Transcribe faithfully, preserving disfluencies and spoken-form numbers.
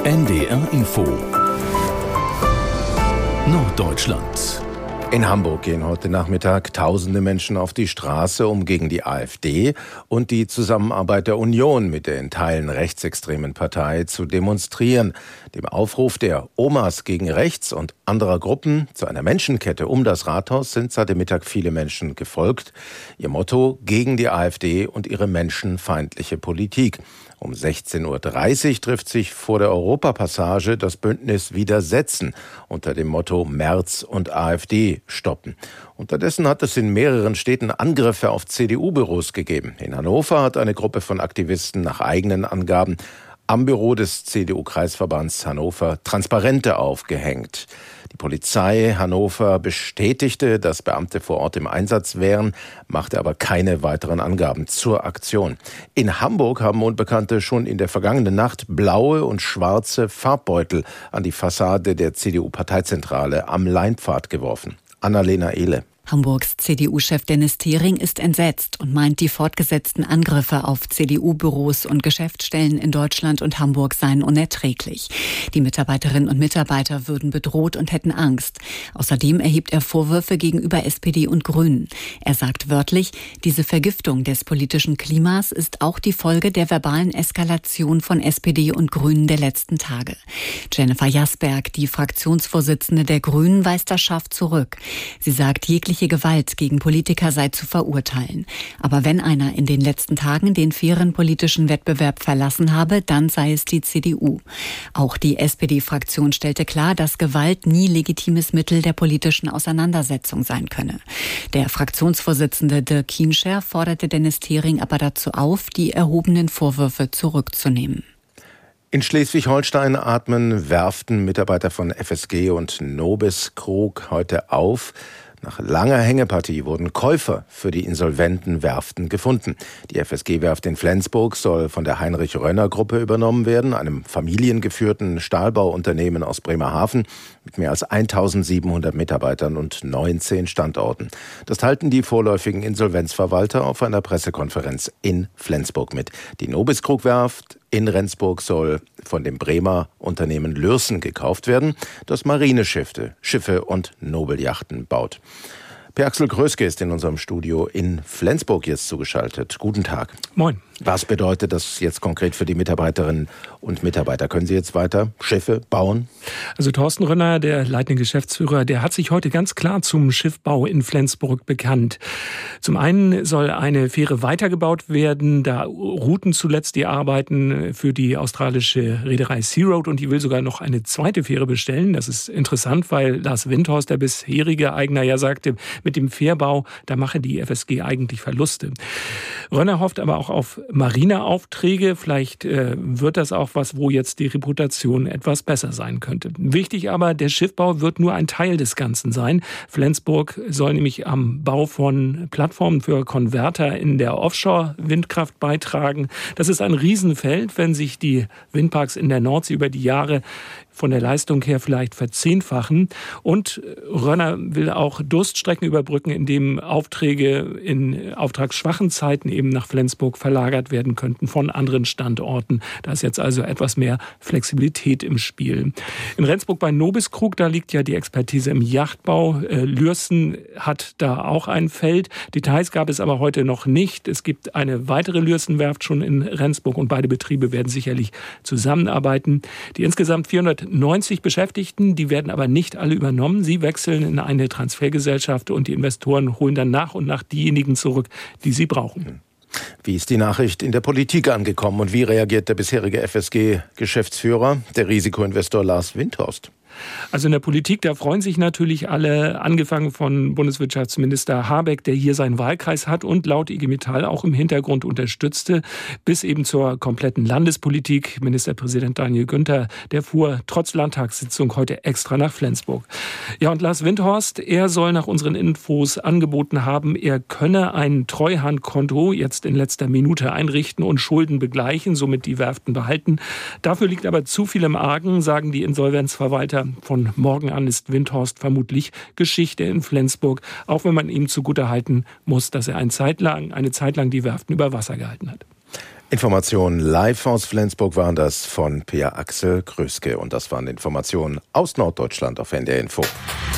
N D R Info Norddeutschland. In Hamburg gehen heute Nachmittag tausende Menschen auf die Straße, um gegen die AfD und die Zusammenarbeit der Union mit der in Teilen rechtsextremen Partei zu demonstrieren. Dem Aufruf der Omas gegen Rechts und anderer Gruppen zu einer Menschenkette um das Rathaus sind seit dem Mittag viele Menschen gefolgt. Ihr Motto: gegen die AfD und ihre menschenfeindliche Politik. Um sechzehn Uhr dreißig trifft sich vor der Europapassage das Bündnis Widersetzen unter dem Motto Merz und AfD stoppen. Unterdessen hat es in mehreren Städten Angriffe auf C D U-Büros gegeben. In Hannover hat eine Gruppe von Aktivisten nach eigenen Angaben am Büro des C D U-Kreisverbands Hannover Transparente aufgehängt. Die Polizei Hannover bestätigte, dass Beamte vor Ort im Einsatz wären, machte aber keine weiteren Angaben zur Aktion. In Hamburg haben Unbekannte schon in der vergangenen Nacht blaue und schwarze Farbbeutel an die Fassade der C D U-Parteizentrale am Leinpfad geworfen. Annalena Ehle. Hamburgs C D U-Chef Dennis Thering ist entsetzt und meint, die fortgesetzten Angriffe auf C D U-Büros und Geschäftsstellen in Deutschland und Hamburg seien unerträglich. Die Mitarbeiterinnen und Mitarbeiter würden bedroht und hätten Angst. Außerdem erhebt er Vorwürfe gegenüber S P D und Grünen. Er sagt wörtlich, diese Vergiftung des politischen Klimas ist auch die Folge der verbalen Eskalation von S P D und Grünen der letzten Tage. Jennifer Jasberg, die Fraktionsvorsitzende der Grünen, weist das scharf zurück. Sie sagt, jegliche Gewalt gegen Politiker sei zu verurteilen. Aber wenn einer in den letzten Tagen den fairen politischen Wettbewerb verlassen habe, dann sei es die C D U. Auch die S P D-Fraktion stellte klar, dass Gewalt nie legitimes Mittel der politischen Auseinandersetzung sein könne. Der Fraktionsvorsitzende Dirk Kienscher forderte Dennis Thering aber dazu auf, die erhobenen Vorwürfe zurückzunehmen. In Schleswig-Holstein atmen Werften Mitarbeiter von F S G und Nobis Krog heute auf. Nach langer Hängepartie wurden Käufer für die insolventen Werften gefunden. Die F S G-Werft in Flensburg soll von der Heinrich-Rönner-Gruppe übernommen werden, einem familiengeführten Stahlbauunternehmen aus Bremerhaven mit mehr als eintausendsiebenhundert Mitarbeitern und neunzehn Standorten. Das teilten die vorläufigen Insolvenzverwalter auf einer Pressekonferenz in Flensburg mit. Die Nobis Krog-Werft in Rendsburg soll von dem Bremer Unternehmen Lürssen gekauft werden, das Marineschiffe, Schiffe und Nobelyachten baut. Per-Axel Kröske ist in unserem Studio in Flensburg jetzt zugeschaltet. Guten Tag. Moin. Was bedeutet das jetzt konkret für die Mitarbeiterinnen und Mitarbeiter? Können Sie jetzt weiter Schiffe bauen? Also Thorsten Rönner, der leitende Geschäftsführer, der hat sich heute ganz klar zum Schiffbau in Flensburg bekannt. Zum einen soll eine Fähre weitergebaut werden. Da ruhten zuletzt die Arbeiten für die australische Reederei Searoad und die will sogar noch eine zweite Fähre bestellen. Das ist interessant, weil Lars Windhorst, der bisherige Eigner, ja sagte, mit dem Fährbau, da mache die F S G eigentlich Verluste. Rönner hofft aber auch auf Marineaufträge. Vielleicht äh, wird das auch was, wo jetzt die Reputation etwas besser sein könnte. Wichtig aber, der Schiffbau wird nur ein Teil des Ganzen sein. Flensburg soll nämlich am Bau von Plattformen für Konverter in der Offshore-Windkraft beitragen. Das ist ein Riesenfeld, wenn sich die Windparks in der Nordsee über die Jahre von der Leistung her vielleicht verzehnfachen. Und Rönner will auch Durststrecken überbrücken, indem Aufträge in auftragsschwachen Zeiten eben nach Flensburg verlagert werden könnten von anderen Standorten. Da ist jetzt also etwas mehr Flexibilität im Spiel. In Rendsburg bei Nobis Krog, da liegt ja die Expertise im Yachtbau. Lürssen hat da auch ein Feld. Details gab es aber heute noch nicht. Es gibt eine weitere Lürssen-Werft schon in Rendsburg und beide Betriebe werden sicherlich zusammenarbeiten. Die insgesamt vierhundertneunzig Beschäftigten, die werden aber nicht alle übernommen. Sie wechseln in eine Transfergesellschaft und die Investoren holen dann nach und nach diejenigen zurück, die sie brauchen. Wie ist die Nachricht in der Politik angekommen und wie reagiert der bisherige F S G-Geschäftsführer, der Risikoinvestor Lars Windhorst? Also in der Politik, da freuen sich natürlich alle, angefangen von Bundeswirtschaftsminister Habeck, der hier seinen Wahlkreis hat und laut I G Metall auch im Hintergrund unterstützte, bis eben zur kompletten Landespolitik. Ministerpräsident Daniel Günther, der fuhr trotz Landtagssitzung heute extra nach Flensburg. Ja, und Lars Windhorst, er soll nach unseren Infos angeboten haben, er könne ein Treuhandkonto jetzt in letzter Minute einrichten und Schulden begleichen, somit die Werften behalten. Dafür liegt aber zu viel im Argen, sagen die Insolvenzverwalter. Von morgen an ist Windhorst vermutlich Geschichte in Flensburg, auch wenn man ihm zugutehalten muss, dass er eine Zeit lang, eine Zeit lang die Werften über Wasser gehalten hat. Informationen live aus Flensburg waren das von Peer Axel Kröske. Und das waren Informationen aus Norddeutschland auf N D R Info.